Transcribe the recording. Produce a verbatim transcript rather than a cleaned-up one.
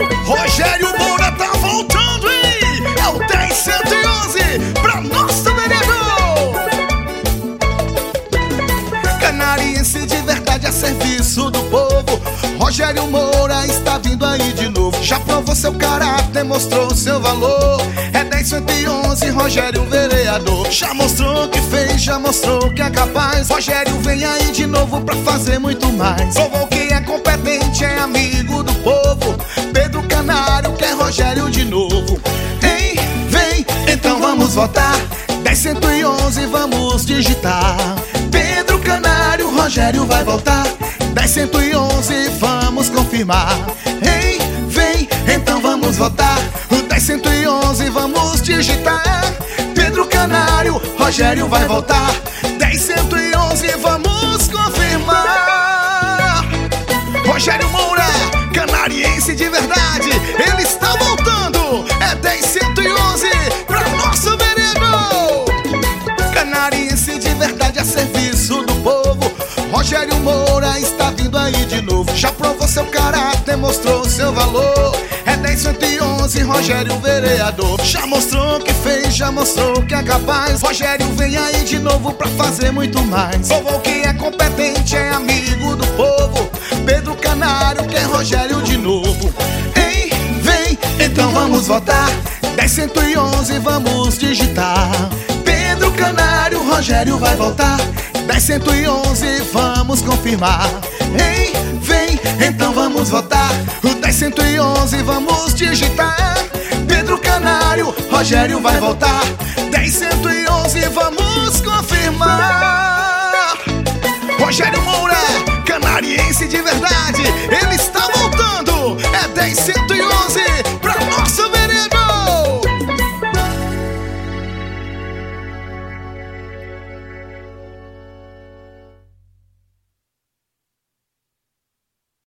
Rogério Moura tá voltando, hein? É o dez cento e onze pra nosso vereador. Canariense de verdade a serviço do povo. Rogério Moura está vindo aí de novo. Já provou seu caráter, mostrou seu valor. É dez cento e onze, Rogério vereador. Já mostrou que fez, já mostrou que é capaz. Rogério vem aí de novo pra fazer muito mais. Provou que é competente, é amigo do povo. Pedro Canário quer Rogério de novo. Hein, vem, então vamos votar. Dez cento e onze, vamos digitar. Pedro Canário, Rogério vai voltar. Dez cento e onze, vamos confirmar. Hein, vem, então vamos votar. O dez cento e onze, vamos digitar. Pedro Canário, Rogério vai voltar. Dez cento e onze, vamos confirmar. Rogério Moura, canariense de verdade, ele está voltando. É dez cento e onze pra nosso vereador. Canariense de verdade a serviço do povo. Rogério Moura está vindo aí de novo. Já provou seu caráter, mostrou seu valor. É dez cento e onze, Rogério vereador. Já mostrou que fez, já mostrou que é capaz. Rogério vem aí de novo pra fazer muito mais. Provou que é competente, é amigo do povo. Pedro Canário quer Rogério de novo. Hein, vem, então vamos votar. Dez cento e onze, vamos digitar. Pedro Canário, Rogério vai voltar. Dez cento e onze, vamos confirmar. Hein, vem, então vamos votar. O dez cento e onze, vamos digitar. Pedro Canário, Rogério vai voltar. Dez cento e onze, vamos confirmar. Rogério Moura,